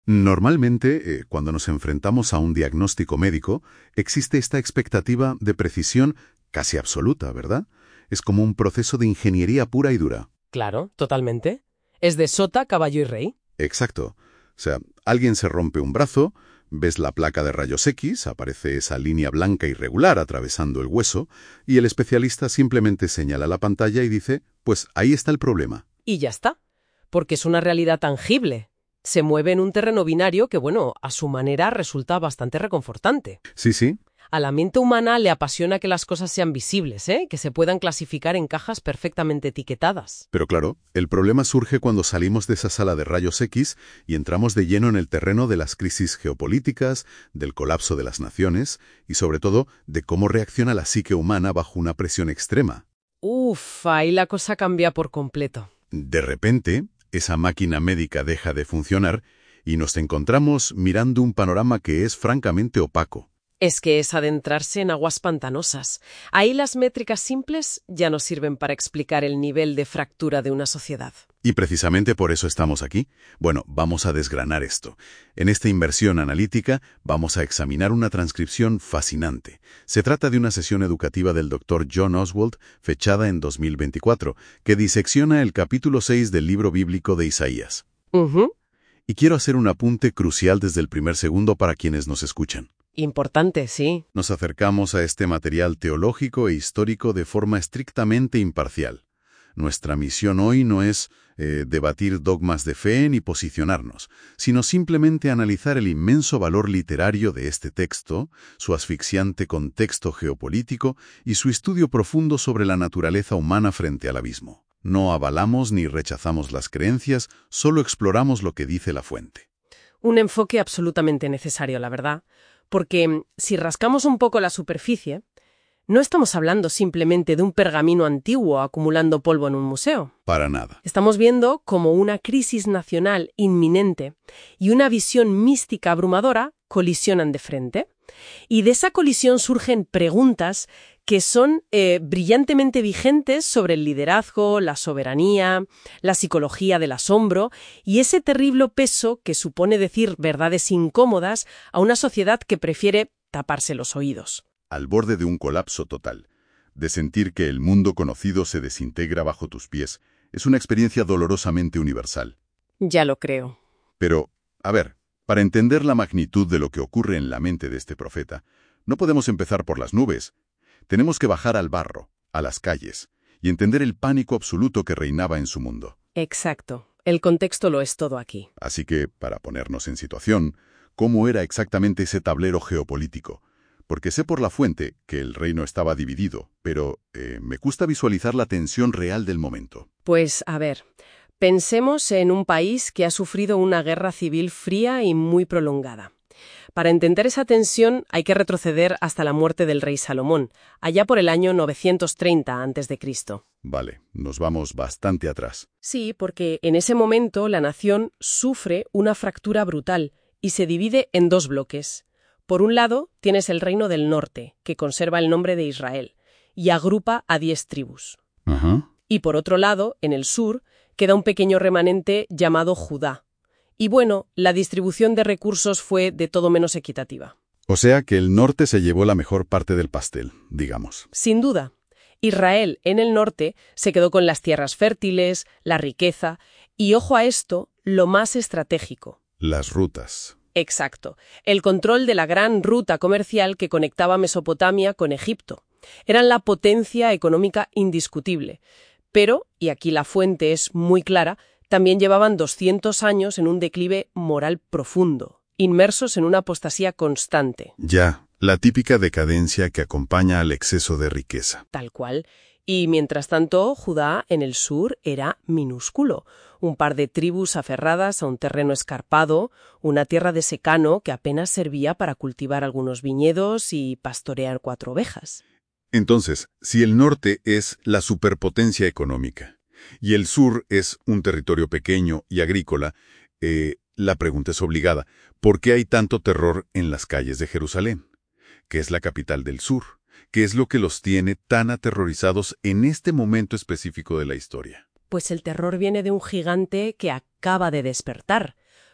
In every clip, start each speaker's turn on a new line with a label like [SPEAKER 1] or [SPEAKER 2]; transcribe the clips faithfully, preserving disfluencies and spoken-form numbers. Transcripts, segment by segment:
[SPEAKER 1] Normalmente, eh, cuando nos enfrentamos a un diagnóstico médico, existe esta expectativa de precisión casi absoluta, ¿verdad? Es como un proceso de ingeniería pura y dura.
[SPEAKER 2] Claro, totalmente. Es de sota, caballo y rey.
[SPEAKER 1] Exacto. O sea, alguien se rompe un brazo, ves la placa de rayos X, aparece esa línea blanca irregular atravesando el hueso, y el especialista simplemente señala la pantalla y dice, pues ahí está el problema.
[SPEAKER 2] Y ya está. Porque es una realidad tangible. Se mueve en un terreno binario que, bueno, a su manera resulta bastante reconfortante.
[SPEAKER 1] Sí, sí.
[SPEAKER 2] A la mente humana le apasiona que las cosas sean visibles, ¿eh? Que se puedan clasificar en cajas perfectamente etiquetadas.
[SPEAKER 1] Pero claro, el problema surge cuando salimos de esa sala de rayos X y entramos de lleno en el terreno de las crisis geopolíticas, del colapso de las naciones y sobre todo de cómo reacciona la psique humana bajo una presión extrema.
[SPEAKER 2] Uf, ahí la cosa cambia por completo.
[SPEAKER 1] De repente, esa máquina médica deja de funcionar y nos encontramos mirando un panorama que es francamente opaco.
[SPEAKER 2] Es que es adentrarse en aguas pantanosas. Ahí las métricas simples ya no sirven para explicar el nivel de fractura de una sociedad.
[SPEAKER 1] Y precisamente por eso estamos aquí. Bueno, vamos a desgranar esto. En esta inversión analítica vamos a examinar una transcripción fascinante. Se trata de una sesión educativa del doctor John Oswald, fechada en dos mil veinticuatro, que disecciona el capítulo seis del libro bíblico de Isaías.
[SPEAKER 2] Uh-huh.
[SPEAKER 1] Y quiero hacer un apunte crucial desde el primer segundo para quienes nos escuchan.
[SPEAKER 2] Importante, sí.
[SPEAKER 1] Nos acercamos a este material teológico e histórico de forma estrictamente imparcial. Nuestra misión hoy no es eh, debatir dogmas de fe ni posicionarnos, sino simplemente analizar el inmenso valor literario de este texto, su asfixiante contexto geopolítico y su estudio profundo sobre la naturaleza humana frente al abismo. No avalamos ni rechazamos las creencias, solo exploramos lo que dice la fuente.
[SPEAKER 2] Un enfoque absolutamente necesario, la verdad. Porque si rascamos un poco la superficie, no estamos hablando simplemente de un pergamino antiguo acumulando polvo en un museo.
[SPEAKER 1] Para nada.
[SPEAKER 2] Estamos viendo como una crisis nacional inminente y una visión mística abrumadora colisionan de frente. Y de esa colisión surgen preguntas que son eh, brillantemente vigentes sobre el liderazgo, la soberanía, la psicología del asombro y ese terrible peso que supone decir verdades incómodas a una sociedad que prefiere taparse los oídos.
[SPEAKER 1] Al borde de un colapso total, de sentir que el mundo conocido se desintegra bajo tus pies, es una experiencia dolorosamente universal.
[SPEAKER 2] Ya lo creo.
[SPEAKER 1] Pero, a ver, para entender la magnitud de lo que ocurre en la mente de este profeta, no podemos empezar por las nubes. Tenemos que bajar al barro, a las calles, y entender el pánico absoluto que reinaba en su mundo.
[SPEAKER 2] Exacto. El contexto lo es todo aquí.
[SPEAKER 1] Así que, para ponernos en situación, ¿cómo era exactamente ese tablero geopolítico? Porque sé por la fuente que el reino estaba dividido, pero eh, me gusta visualizar la tensión real del momento.
[SPEAKER 2] Pues, a ver, pensemos en un país que ha sufrido una guerra civil fría y muy prolongada. Para entender esa tensión hay que retroceder hasta la muerte del rey Salomón, allá por el año novecientos treinta antes de Cristo.
[SPEAKER 1] Vale, nos vamos bastante atrás.
[SPEAKER 2] Sí, porque en ese momento la nación sufre una fractura brutal y se divide en dos bloques. Por un lado, tienes el reino del norte, que conserva el nombre de Israel, y agrupa a diez tribus.
[SPEAKER 1] Ajá.
[SPEAKER 2] Y por otro lado, en el sur, queda un pequeño remanente llamado Judá. Y bueno, la distribución de recursos fue de todo menos equitativa.
[SPEAKER 1] O sea que el norte se llevó la mejor parte del pastel, digamos.
[SPEAKER 2] Sin duda. Israel, en el norte, se quedó con las tierras fértiles, la riqueza y, ojo a esto, lo más estratégico.
[SPEAKER 1] Las rutas.
[SPEAKER 2] Exacto. El control de la gran ruta comercial que conectaba Mesopotamia con Egipto. Eran la potencia económica indiscutible. Pero, y aquí la fuente es muy clara, también llevaban doscientos años en un declive moral profundo, inmersos en una apostasía constante.
[SPEAKER 1] Ya, la típica decadencia que acompaña al exceso de riqueza.
[SPEAKER 2] Tal cual. Y mientras tanto, Judá en el sur era minúsculo. Un par de tribus aferradas a un terreno escarpado, una tierra de secano que apenas servía para cultivar algunos viñedos y pastorear cuatro ovejas.
[SPEAKER 1] Entonces, si el norte es la superpotencia económica y el sur es un territorio pequeño y agrícola, eh, la pregunta es obligada. ¿Por qué hay tanto terror en las calles de Jerusalén, que es la capital del sur? ¿Qué es lo que los tiene tan aterrorizados en este momento específico de la historia?
[SPEAKER 2] Pues el terror viene de un gigante que acaba de despertar.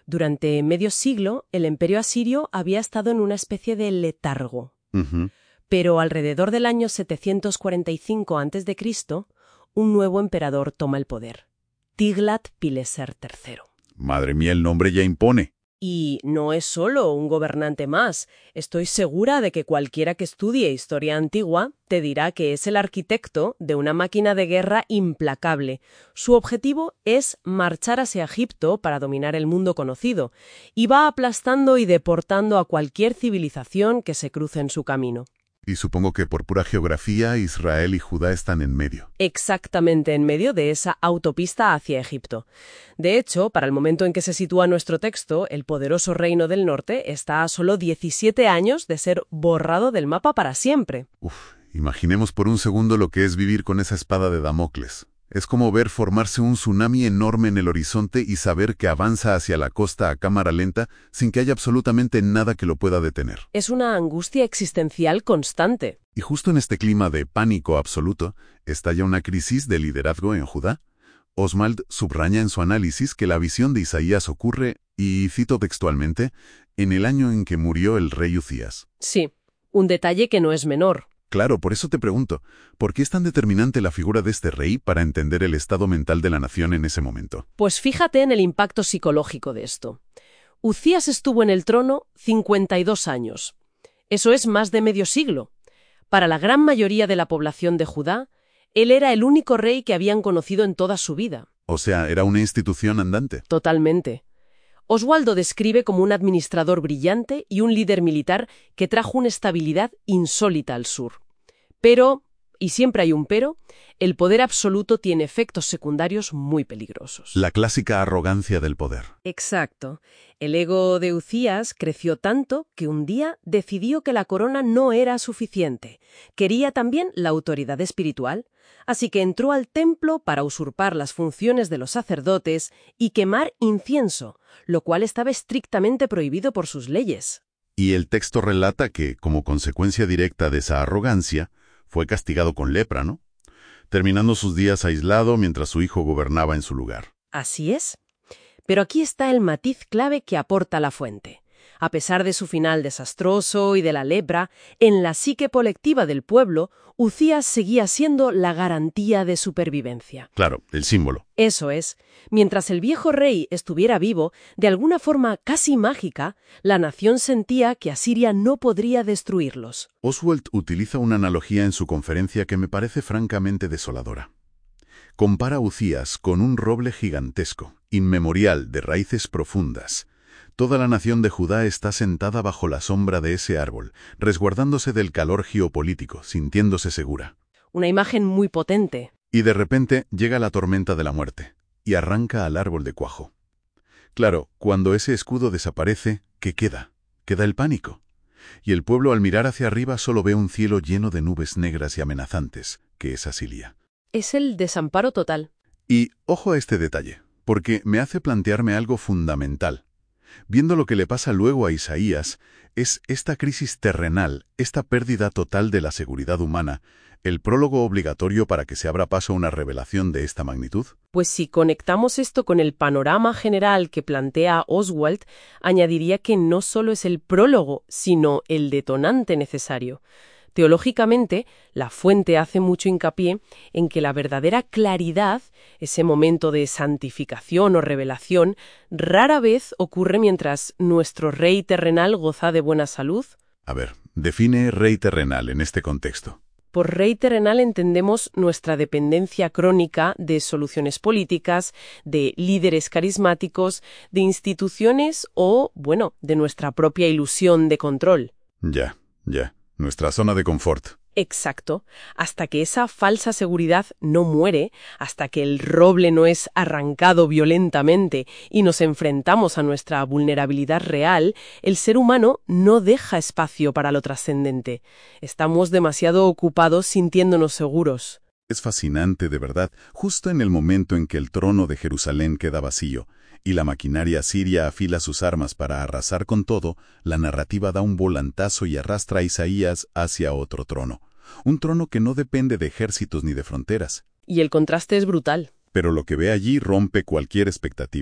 [SPEAKER 2] Durante medio siglo, el imperio asirio había estado en una especie de letargo.
[SPEAKER 1] Ujú.
[SPEAKER 2] Pero alrededor del año setecientos cuarenta y cinco antes de Cristo, un nuevo emperador toma el poder, Tiglat-Pileser tercero.
[SPEAKER 1] Madre mía, el nombre ya impone.
[SPEAKER 2] Y no es solo un gobernante más. Estoy segura de que cualquiera que estudie historia antigua te dirá que es el arquitecto de una máquina de guerra implacable. Su objetivo es marchar hacia Egipto para dominar el mundo conocido, y va aplastando y deportando a cualquier civilización que se cruce en su camino.
[SPEAKER 1] Y supongo que por pura geografía, Israel y Judá están en medio.
[SPEAKER 2] Exactamente en medio de esa autopista hacia Egipto. De hecho, para el momento en que se sitúa nuestro texto, el poderoso reino del norte está a solo diecisiete años de ser borrado del mapa para siempre.
[SPEAKER 1] Uf, imaginemos por un segundo lo que es vivir con esa espada de Damocles. Es como ver formarse un tsunami enorme en el horizonte y saber que avanza hacia la costa a cámara lenta sin que haya absolutamente nada que lo pueda detener.
[SPEAKER 2] Es una angustia existencial constante.
[SPEAKER 1] Y justo en este clima de pánico absoluto, estalla una crisis de liderazgo en Judá. Oswald subraya en su análisis que la visión de Isaías ocurre, y cito textualmente, en el año en que murió el rey Uzías.
[SPEAKER 2] Sí, un detalle que no es menor.
[SPEAKER 1] Claro, por eso te pregunto, ¿por qué es tan determinante la figura de este rey para entender el estado mental de la nación en ese momento?
[SPEAKER 2] Pues fíjate en el impacto psicológico de esto. Uzías estuvo en el trono cincuenta y dos años. Eso es más de medio siglo. Para la gran mayoría de la población de Judá, él era el único rey que habían conocido en toda su vida.
[SPEAKER 1] O sea, era una institución andante.
[SPEAKER 2] Totalmente. Oswaldo describe como un administrador brillante y un líder militar que trajo una estabilidad insólita al sur. Pero, y siempre hay un pero, el poder absoluto tiene efectos secundarios muy peligrosos.
[SPEAKER 1] La clásica arrogancia del poder.
[SPEAKER 2] Exacto. El ego de Uzías creció tanto que un día decidió que la corona no era suficiente. Quería también la autoridad espiritual, así que entró al templo para usurpar las funciones de los sacerdotes y quemar incienso, lo cual estaba estrictamente prohibido por sus leyes.
[SPEAKER 1] Y el texto relata que, como consecuencia directa de esa arrogancia, fue castigado con lepra, ¿no? Terminando sus días aislado mientras su hijo gobernaba en su lugar.
[SPEAKER 2] Así es. Pero aquí está el matiz clave que aporta la fuente. A pesar de su final desastroso y de la lepra, en la psique colectiva del pueblo, Uzías seguía siendo la garantía de supervivencia.
[SPEAKER 1] Claro, el símbolo.
[SPEAKER 2] Eso es. Mientras el viejo rey estuviera vivo, de alguna forma casi mágica, la nación sentía que Asiria no podría destruirlos.
[SPEAKER 1] Oswald utiliza una analogía en su conferencia que me parece francamente desoladora. Compara a Uzías con un roble gigantesco, inmemorial, de raíces profundas. Toda la nación de Judá está sentada bajo la sombra de ese árbol, resguardándose del calor geopolítico, sintiéndose segura.
[SPEAKER 2] Una imagen muy potente.
[SPEAKER 1] Y de repente llega la tormenta de la muerte, y arranca al árbol de cuajo. Claro, cuando ese escudo desaparece, ¿qué queda? Queda el pánico. Y el pueblo al mirar hacia arriba solo ve un cielo lleno de nubes negras y amenazantes, que es Asiria.
[SPEAKER 2] Es el desamparo total.
[SPEAKER 1] Y ojo a este detalle, porque me hace plantearme algo fundamental. Viendo lo que le pasa luego a Isaías, es esta crisis terrenal, esta pérdida total de la seguridad humana, el prólogo obligatorio para que se abra paso a una revelación de esta magnitud.
[SPEAKER 2] Pues si conectamos esto con el panorama general que plantea Oswald, añadiría que no solo es el prólogo, sino el detonante necesario. Teológicamente, la fuente hace mucho hincapié en que la verdadera claridad, ese momento de santificación o revelación, rara vez ocurre mientras nuestro rey terrenal goza de buena salud.
[SPEAKER 1] A ver, define rey terrenal en este contexto.
[SPEAKER 2] Por rey terrenal entendemos nuestra dependencia crónica de soluciones políticas, de líderes carismáticos, de instituciones o, bueno, de nuestra propia ilusión de control.
[SPEAKER 1] Ya, ya. Nuestra zona de confort.
[SPEAKER 2] Exacto. Hasta que esa falsa seguridad no muere, hasta que el roble no es arrancado violentamente y nos enfrentamos a nuestra vulnerabilidad real, el ser humano no deja espacio para lo trascendente. Estamos demasiado ocupados sintiéndonos seguros.
[SPEAKER 1] Es fascinante, de verdad, justo en el momento en que el trono de Jerusalén queda vacío y la maquinaria siria afila sus armas para arrasar con todo, la narrativa da un volantazo y arrastra a Isaías hacia otro trono. Un trono que no depende de ejércitos ni de fronteras.
[SPEAKER 2] Y el contraste es brutal.
[SPEAKER 1] Pero lo que ve allí rompe cualquier expectativa.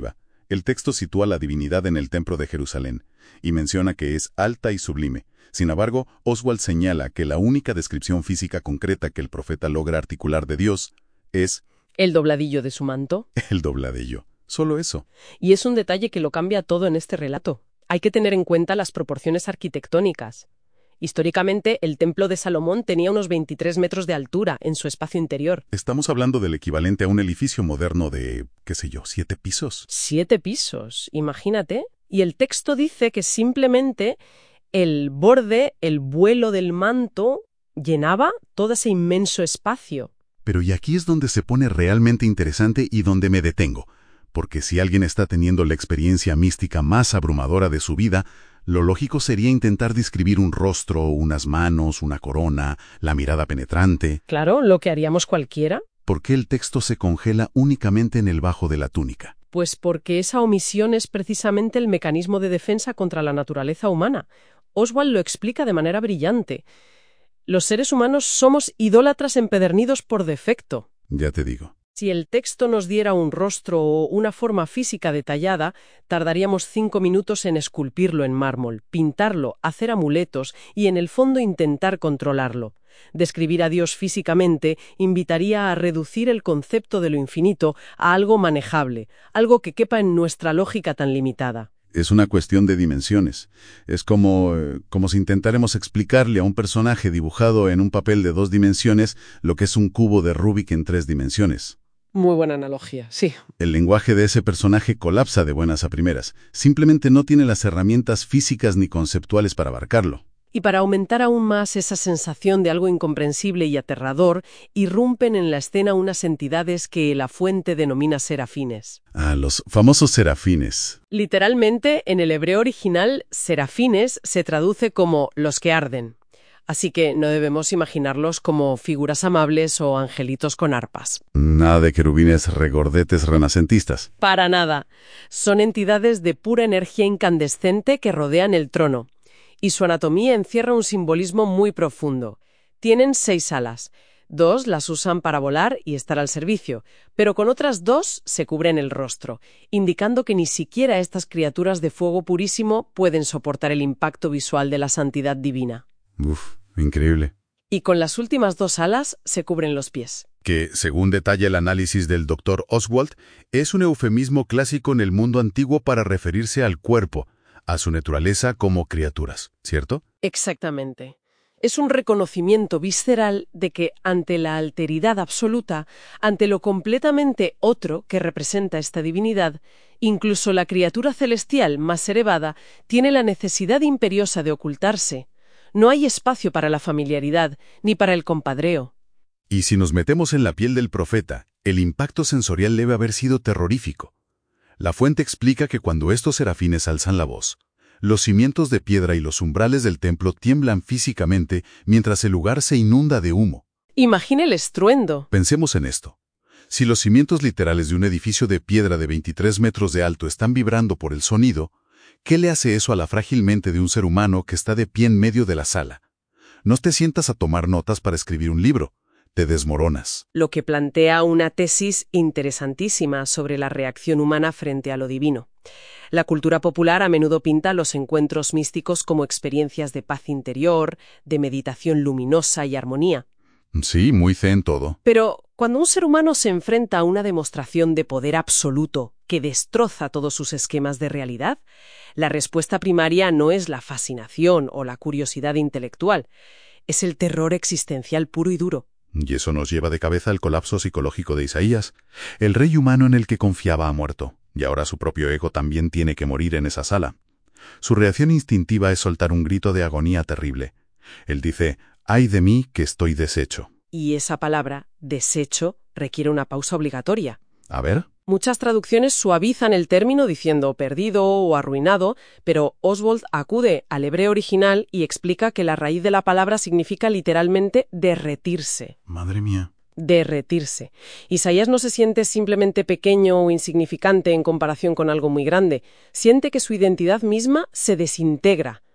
[SPEAKER 1] El texto sitúa la divinidad en el templo de Jerusalén y menciona que es alta y sublime. Sin embargo, Oswald señala que la única descripción física concreta que el profeta logra articular de Dios es
[SPEAKER 2] el dobladillo de su manto.
[SPEAKER 1] el dobladillo. Solo eso.
[SPEAKER 2] Y es un detalle que lo cambia todo en este relato. Hay que tener en cuenta las proporciones arquitectónicas. Históricamente, el templo de Salomón tenía unos veintitrés metros de altura en su espacio interior.
[SPEAKER 1] Estamos hablando del equivalente a un edificio moderno de, qué sé yo, siete pisos.
[SPEAKER 2] Siete pisos, imagínate. Y el texto dice que simplemente el borde, el vuelo del manto, llenaba todo ese inmenso espacio.
[SPEAKER 1] Pero y aquí es donde se pone realmente interesante y donde me detengo. Porque si alguien está teniendo la experiencia mística más abrumadora de su vida, lo lógico sería intentar describir un rostro, unas manos, una corona, la mirada penetrante.
[SPEAKER 2] Claro, lo que haríamos cualquiera.
[SPEAKER 1] ¿Por qué el texto se congela únicamente en el bajo de la túnica?
[SPEAKER 2] Pues porque esa omisión es precisamente el mecanismo de defensa contra la naturaleza humana. Oswald lo explica de manera brillante. Los seres humanos somos idólatras empedernidos por defecto.
[SPEAKER 1] Ya te digo.
[SPEAKER 2] Si el texto nos diera un rostro o una forma física detallada, tardaríamos cinco minutos en esculpirlo en mármol, pintarlo, hacer amuletos y en el fondo intentar controlarlo. Describir a Dios físicamente invitaría a reducir el concepto de lo infinito a algo manejable, algo que quepa en nuestra lógica tan limitada.
[SPEAKER 1] Es una cuestión de dimensiones. Es como, eh, como si intentáramos explicarle a un personaje dibujado en un papel de dos dimensiones lo que es un cubo de Rubik en tres dimensiones.
[SPEAKER 2] Muy buena analogía, sí.
[SPEAKER 1] El lenguaje de ese personaje colapsa de buenas a primeras. Simplemente no tiene las herramientas físicas ni conceptuales para abarcarlo.
[SPEAKER 2] Y para aumentar aún más esa sensación de algo incomprensible y aterrador, irrumpen en la escena unas entidades que la fuente denomina serafines.
[SPEAKER 1] Ah, los famosos serafines.
[SPEAKER 2] Literalmente, en el hebreo original, serafines se traduce como los que arden. Así que no debemos imaginarlos como figuras amables o angelitos con arpas.
[SPEAKER 1] Nada de querubines regordetes renacentistas.
[SPEAKER 2] Para nada. Son entidades de pura energía incandescente que rodean el trono. Y su anatomía encierra un simbolismo muy profundo. Tienen seis alas. Dos las usan para volar y estar al servicio, pero con otras dos se cubren el rostro, indicando que ni siquiera estas criaturas de fuego purísimo pueden soportar el impacto visual de la santidad divina.
[SPEAKER 1] Uf, increíble.
[SPEAKER 2] Y con las últimas dos alas se cubren los pies.
[SPEAKER 1] Que, según detalla el análisis del doctor Oswald, es un eufemismo clásico en el mundo antiguo para referirse al cuerpo, a su naturaleza como criaturas, ¿cierto?
[SPEAKER 2] Exactamente. Es un reconocimiento visceral de que ante la alteridad absoluta, ante lo completamente otro que representa esta divinidad, incluso la criatura celestial más elevada tiene la necesidad imperiosa de ocultarse. No hay espacio para la familiaridad, ni para el compadreo.
[SPEAKER 1] Y si nos metemos en la piel del profeta, el impacto sensorial debe haber sido terrorífico. La fuente explica que cuando estos serafines alzan la voz, los cimientos de piedra y los umbrales del templo tiemblan físicamente mientras el lugar se inunda de humo.
[SPEAKER 2] Imagine el estruendo.
[SPEAKER 1] Pensemos en esto. Si los cimientos literales de un edificio de piedra de veintitrés metros de alto están vibrando por el sonido, ¿qué le hace eso a la frágil mente de un ser humano que está de pie en medio de la sala? No te sientas a tomar notas para escribir un libro. Te desmoronas.
[SPEAKER 2] Lo que plantea una tesis interesantísima sobre la reacción humana frente a lo divino. La cultura popular a menudo pinta los encuentros místicos como experiencias de paz interior, de meditación luminosa y armonía.
[SPEAKER 1] Sí, muy zen todo.
[SPEAKER 2] Pero cuando un ser humano se enfrenta a una demostración de poder absoluto que destroza todos sus esquemas de realidad, la respuesta primaria no es la fascinación o la curiosidad intelectual, es el terror existencial puro y duro.
[SPEAKER 1] Y eso nos lleva de cabeza al colapso psicológico de Isaías. El rey humano en el que confiaba ha muerto, y ahora su propio ego también tiene que morir en esa sala. Su reacción instintiva es soltar un grito de agonía terrible. Él dice, «¡Ay de mí que estoy deshecho!».
[SPEAKER 2] Y esa palabra, deshecho, requiere una pausa obligatoria.
[SPEAKER 1] A ver.
[SPEAKER 2] Muchas traducciones suavizan el término diciendo perdido o arruinado, pero Oswald acude al hebreo original y explica que la raíz de la palabra significa literalmente derretirse.
[SPEAKER 1] Madre mía.
[SPEAKER 2] Derretirse. Isaías no se siente simplemente pequeño o insignificante en comparación con algo muy grande. Siente que su identidad misma se desintegra.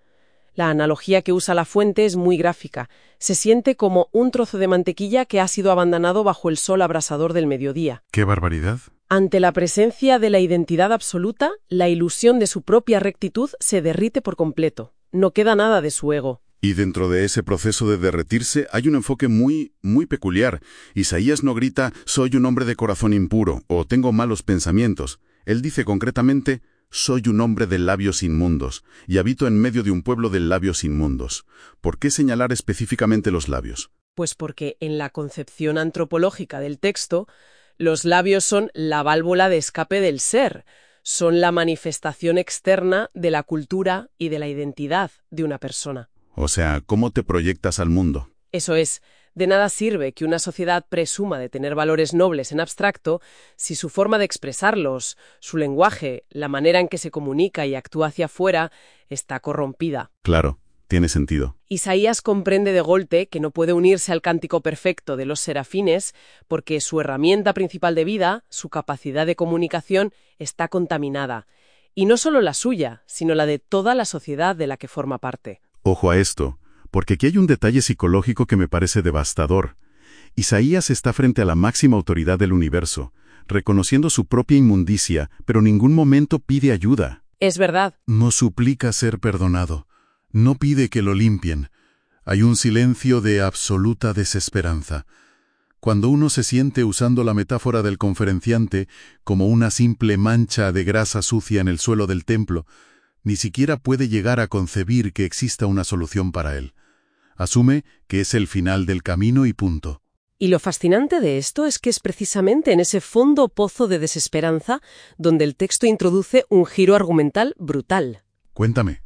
[SPEAKER 2] La analogía que usa La Fuente es muy gráfica. Se siente como un trozo de mantequilla que ha sido abandonado bajo el sol abrasador del mediodía.
[SPEAKER 1] ¡Qué barbaridad!
[SPEAKER 2] Ante la presencia de la identidad absoluta, la ilusión de su propia rectitud se derrite por completo. No queda nada de su ego.
[SPEAKER 1] Y dentro de ese proceso de derretirse hay un enfoque muy, muy peculiar. Isaías no grita, soy un hombre de corazón impuro, o tengo malos pensamientos. Él dice concretamente, soy un hombre de labios inmundos, y habito en medio de un pueblo de labios inmundos. ¿Por qué señalar específicamente los labios?
[SPEAKER 2] Pues porque en la concepción antropológica del texto, los labios son la válvula de escape del ser, son la manifestación externa de la cultura y de la identidad de una persona.
[SPEAKER 1] O sea, ¿cómo te proyectas al mundo?
[SPEAKER 2] Eso es, de nada sirve que una sociedad presuma de tener valores nobles en abstracto si su forma de expresarlos, su lenguaje, la manera en que se comunica y actúa hacia afuera está corrompida.
[SPEAKER 1] Claro, tiene sentido.
[SPEAKER 2] Isaías comprende de golpe que no puede unirse al cántico perfecto de los serafines porque su herramienta principal de vida, su capacidad de comunicación, está contaminada. Y no solo la suya, sino la de toda la sociedad de la que forma parte.
[SPEAKER 1] Ojo a esto, porque aquí hay un detalle psicológico que me parece devastador. Isaías está frente a la máxima autoridad del universo, reconociendo su propia inmundicia, pero en ningún momento pide ayuda.
[SPEAKER 2] Es verdad.
[SPEAKER 1] No suplica ser perdonado, no pide que lo limpien. Hay un silencio de absoluta desesperanza. Cuando uno se siente, usando la metáfora del conferenciante, como una simple mancha de grasa sucia en el suelo del templo, ni siquiera puede llegar a concebir que exista una solución para él. Asume que es el final del camino y punto.
[SPEAKER 2] Y lo fascinante de esto es que es precisamente en ese fondo pozo de desesperanza donde el texto introduce un giro argumental brutal.
[SPEAKER 1] Cuéntame.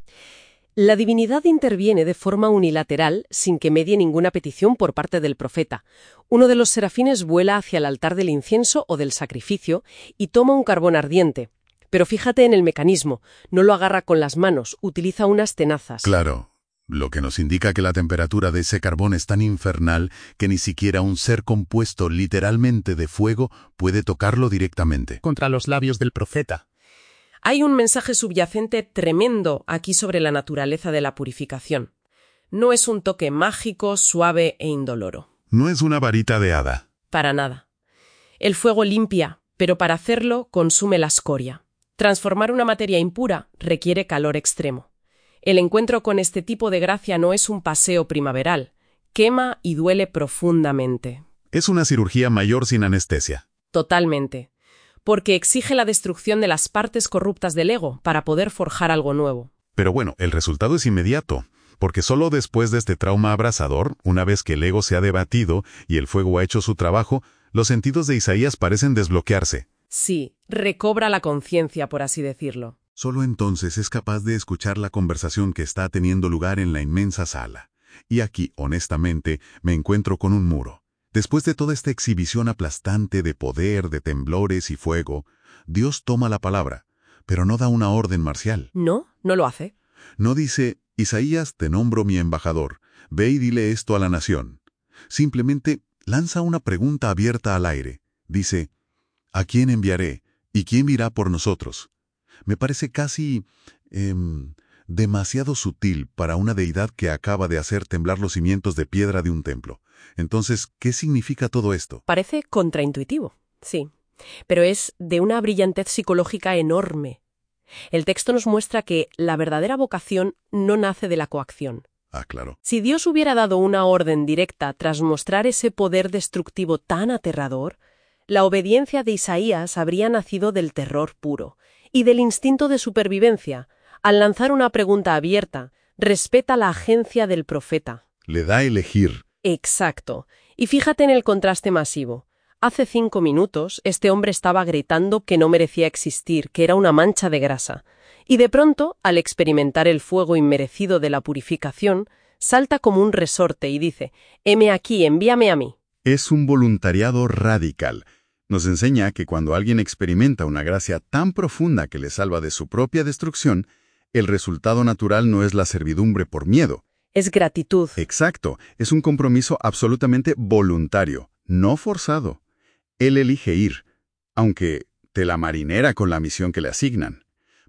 [SPEAKER 2] La divinidad interviene de forma unilateral sin que medie ninguna petición por parte del profeta. Uno de los serafines vuela hacia el altar del incienso o del sacrificio y toma un carbón ardiente. Pero fíjate en el mecanismo, no lo agarra con las manos, utiliza unas tenazas.
[SPEAKER 1] Claro, lo que nos indica que la temperatura de ese carbón es tan infernal que ni siquiera un ser compuesto literalmente de fuego puede tocarlo directamente.
[SPEAKER 3] Contra los labios del profeta.
[SPEAKER 2] Hay un mensaje subyacente tremendo aquí sobre la naturaleza de la purificación. No es un toque mágico, suave e indoloro.
[SPEAKER 1] No es una varita de hada.
[SPEAKER 2] Para nada. El fuego limpia, pero para hacerlo consume la escoria. Transformar una materia impura requiere calor extremo. El encuentro con este tipo de gracia no es un paseo primaveral. Quema y duele profundamente.
[SPEAKER 1] Es una cirugía mayor sin anestesia.
[SPEAKER 2] Totalmente. Porque exige la destrucción de las partes corruptas del ego para poder forjar algo nuevo.
[SPEAKER 1] Pero bueno, el resultado es inmediato, porque solo después de este trauma abrasador, una vez que el ego se ha debatido y el fuego ha hecho su trabajo, los sentidos de Isaías parecen desbloquearse.
[SPEAKER 2] Sí, recobra la conciencia, por así decirlo.
[SPEAKER 1] Solo entonces es capaz de escuchar la conversación que está teniendo lugar en la inmensa sala. Y aquí, honestamente, me encuentro con un muro. Después de toda esta exhibición aplastante de poder, de temblores y fuego, Dios toma la palabra, pero no da una orden marcial.
[SPEAKER 2] No, no lo hace.
[SPEAKER 1] No dice, Isaías, te nombro mi embajador, ve y dile esto a la nación. Simplemente lanza una pregunta abierta al aire. Dice, ¿a quién enviaré? ¿Y quién irá por nosotros? Me parece casi eh, demasiado sutil para una deidad que acaba de hacer temblar los cimientos de piedra de un templo. Entonces, ¿qué significa todo esto?
[SPEAKER 2] Parece contraintuitivo, sí, pero es de una brillantez psicológica enorme. El texto nos muestra que la verdadera vocación no nace de la coacción.
[SPEAKER 1] Ah, claro.
[SPEAKER 2] Si Dios hubiera dado una orden directa tras mostrar ese poder destructivo tan aterrador, la obediencia de Isaías habría nacido del terror puro y del instinto de supervivencia. Al lanzar una pregunta abierta, respeta la agencia del profeta.
[SPEAKER 1] Le da a elegir.
[SPEAKER 2] Exacto. Y fíjate en el contraste masivo. Hace cinco minutos, este hombre estaba gritando que no merecía existir, que era una mancha de grasa. Y de pronto, al experimentar el fuego inmerecido de la purificación, salta como un resorte y dice, «Heme aquí, envíame a mí».
[SPEAKER 1] Es un voluntariado radical. Nos enseña que cuando alguien experimenta una gracia tan profunda que le salva de su propia destrucción, el resultado natural no es la servidumbre por miedo.
[SPEAKER 2] Es gratitud.
[SPEAKER 1] Exacto, es un compromiso absolutamente voluntario, no forzado. Él elige ir, aunque tela marinera con la misión que le asignan.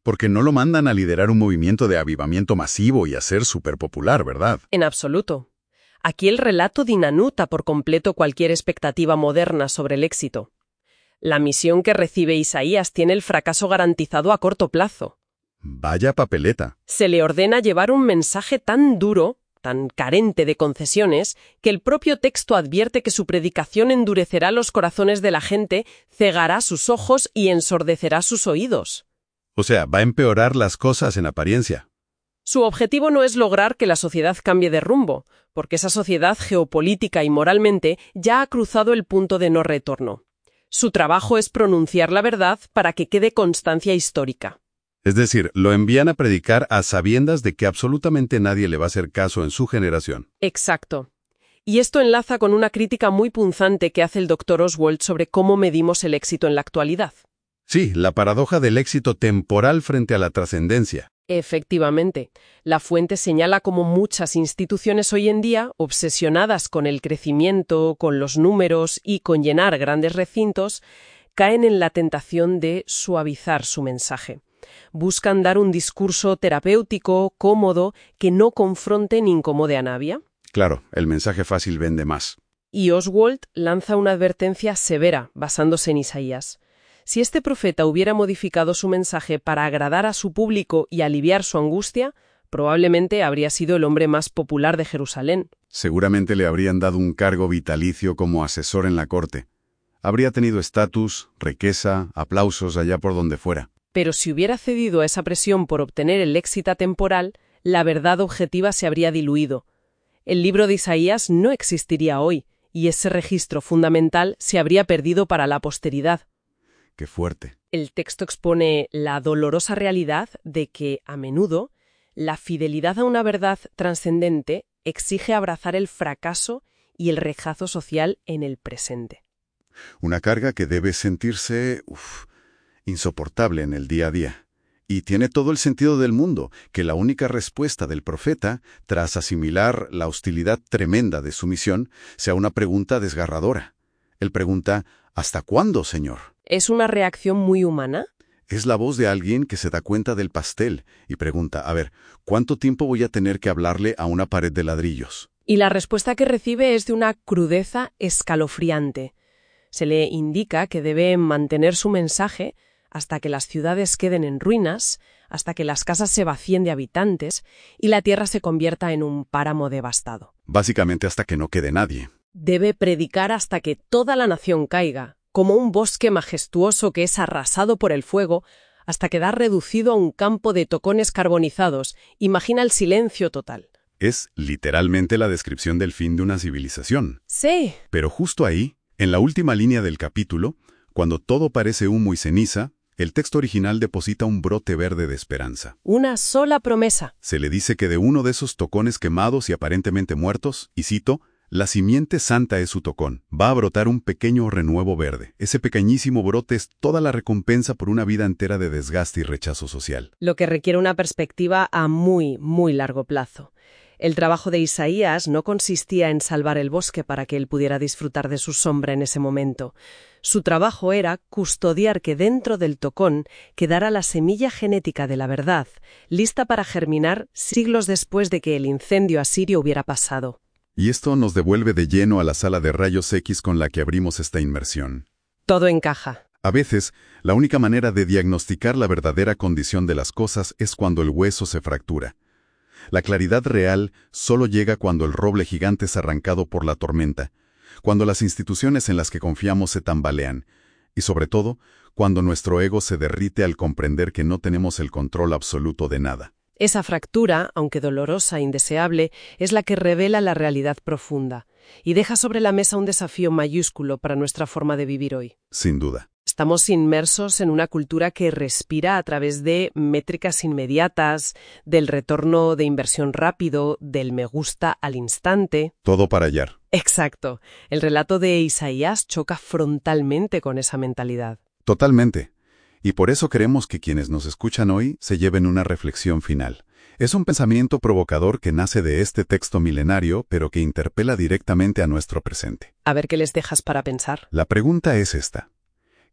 [SPEAKER 1] porque no lo mandan a liderar un movimiento de avivamiento masivo y a ser superpopular, ¿verdad?
[SPEAKER 2] En absoluto. Aquí el relato dinanuta por completo cualquier expectativa moderna sobre el éxito. La misión que recibe Isaías tiene el fracaso garantizado a corto plazo.
[SPEAKER 1] Vaya papeleta.
[SPEAKER 2] Se le ordena llevar un mensaje tan duro, tan carente de concesiones, que el propio texto advierte que su predicación endurecerá los corazones de la gente, cegará sus ojos y ensordecerá sus oídos.
[SPEAKER 1] O sea, va a empeorar las cosas en apariencia.
[SPEAKER 2] Su objetivo no es lograr que la sociedad cambie de rumbo, porque esa sociedad geopolítica y moralmente ya ha cruzado el punto de no retorno. Su trabajo es pronunciar la verdad para que quede constancia histórica.
[SPEAKER 1] Es decir, lo envían a predicar a sabiendas de que absolutamente nadie le va a hacer caso en su generación.
[SPEAKER 2] Exacto. Y esto enlaza con una crítica muy punzante que hace el doctor Oswald sobre cómo medimos el éxito en la actualidad.
[SPEAKER 1] Sí, la paradoja del éxito temporal frente a la trascendencia.
[SPEAKER 2] Efectivamente, la fuente señala cómo muchas instituciones hoy en día, obsesionadas con el crecimiento, con los números y con llenar grandes recintos, caen en la tentación de suavizar su mensaje. Buscan dar un discurso terapéutico, cómodo, que no confronte ni incomode a nadie.
[SPEAKER 1] Claro, el mensaje fácil vende más.
[SPEAKER 2] Y Oswald lanza una advertencia severa, basándose en Isaías. Si este profeta hubiera modificado su mensaje para agradar a su público y aliviar su angustia, probablemente habría sido el hombre más popular de Jerusalén.
[SPEAKER 1] Seguramente le habrían dado un cargo vitalicio como asesor en la corte. Habría tenido estatus, riqueza, aplausos allá por donde fuera.
[SPEAKER 2] Pero si hubiera cedido a esa presión por obtener el éxito temporal, la verdad objetiva se habría diluido. El libro de Isaías no existiría hoy, y ese registro fundamental se habría perdido para la posteridad.
[SPEAKER 1] ¡Qué fuerte!
[SPEAKER 2] El texto expone la dolorosa realidad de que, a menudo, la fidelidad a una verdad trascendente exige abrazar el fracaso y el rechazo social en el presente.
[SPEAKER 1] Una carga que debe sentirse uf, insoportable en el día a día. Y tiene todo el sentido del mundo que la única respuesta del profeta, tras asimilar la hostilidad tremenda de su misión, sea una pregunta desgarradora. Él pregunta, ¿hasta cuándo, Señor?
[SPEAKER 2] ¿Es una reacción muy humana?
[SPEAKER 1] Es la voz de alguien que se da cuenta del pastel y pregunta, a ver, ¿cuánto tiempo voy a tener que hablarle a una pared de ladrillos?
[SPEAKER 2] Y la respuesta que recibe es de una crudeza escalofriante. Se le indica que debe mantener su mensaje hasta que las ciudades queden en ruinas, hasta que las casas se vacíen de habitantes y la tierra se convierta en un páramo devastado.
[SPEAKER 1] Básicamente hasta que no quede nadie.
[SPEAKER 2] Debe predicar hasta que toda la nación caiga, como un bosque majestuoso que es arrasado por el fuego, hasta quedar reducido a un campo de tocones carbonizados. Imagina el silencio total.
[SPEAKER 1] Es literalmente la descripción del fin de una civilización.
[SPEAKER 2] Sí.
[SPEAKER 1] Pero justo ahí, en la última línea del capítulo, cuando todo parece humo y ceniza, el texto original deposita un brote verde de esperanza.
[SPEAKER 2] Una sola promesa.
[SPEAKER 1] Se le dice que de uno de esos tocones quemados y aparentemente muertos, y cito, la simiente santa es su tocón. Va a brotar un pequeño renuevo verde. Ese pequeñísimo brote es toda la recompensa por una vida entera de desgaste y rechazo social.
[SPEAKER 2] Lo que requiere una perspectiva a muy, muy largo plazo. El trabajo de Isaías no consistía en salvar el bosque para que él pudiera disfrutar de su sombra en ese momento. Su trabajo era custodiar que dentro del tocón quedara la semilla genética de la verdad, lista para germinar siglos después de que el incendio asirio hubiera pasado.
[SPEAKER 1] Y esto nos devuelve de lleno a la sala de rayos X con la que abrimos esta inmersión.
[SPEAKER 2] Todo encaja.
[SPEAKER 1] A veces, la única manera de diagnosticar la verdadera condición de las cosas es cuando el hueso se fractura. La claridad real solo llega cuando el roble gigante es arrancado por la tormenta, cuando las instituciones en las que confiamos se tambalean, y sobre todo, cuando nuestro ego se derrite al comprender que no tenemos el control absoluto de nada.
[SPEAKER 2] Esa fractura, aunque dolorosa e indeseable, es la que revela la realidad profunda y deja sobre la mesa un desafío mayúsculo para nuestra forma de vivir hoy.
[SPEAKER 1] Sin duda.
[SPEAKER 2] Estamos inmersos en una cultura que respira a través de métricas inmediatas, del retorno de inversión rápido, del me gusta al instante.
[SPEAKER 1] Todo para hallar.
[SPEAKER 2] Exacto. El relato de Isaías choca frontalmente con esa mentalidad.
[SPEAKER 1] Totalmente. Y por eso queremos que quienes nos escuchan hoy se lleven una reflexión final. Es un pensamiento provocador que nace de este texto milenario, pero que interpela directamente a nuestro presente.
[SPEAKER 2] A ver qué les dejas para pensar.
[SPEAKER 1] La pregunta es esta.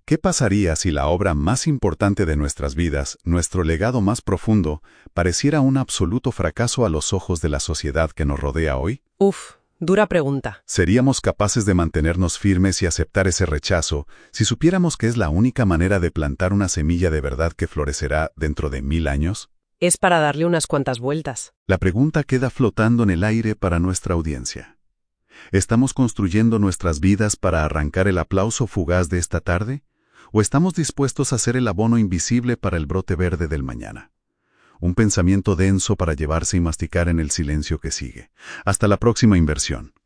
[SPEAKER 1] ¿Qué pasaría si la obra más importante de nuestras vidas, nuestro legado más profundo, pareciera un absoluto fracaso a los ojos de la sociedad que nos rodea hoy?
[SPEAKER 2] Uf, dura pregunta.
[SPEAKER 1] ¿Seríamos capaces de mantenernos firmes y aceptar ese rechazo si supiéramos que es la única manera de plantar una semilla de verdad que florecerá dentro de mil años?
[SPEAKER 2] Es para darle unas cuantas vueltas.
[SPEAKER 1] La pregunta queda flotando en el aire para nuestra audiencia. ¿Estamos construyendo nuestras vidas para arrancar el aplauso fugaz de esta tarde? ¿O estamos dispuestos a ser el abono invisible para el brote verde del mañana? Un pensamiento denso para llevarse y masticar en el silencio que sigue. Hasta la próxima inversión.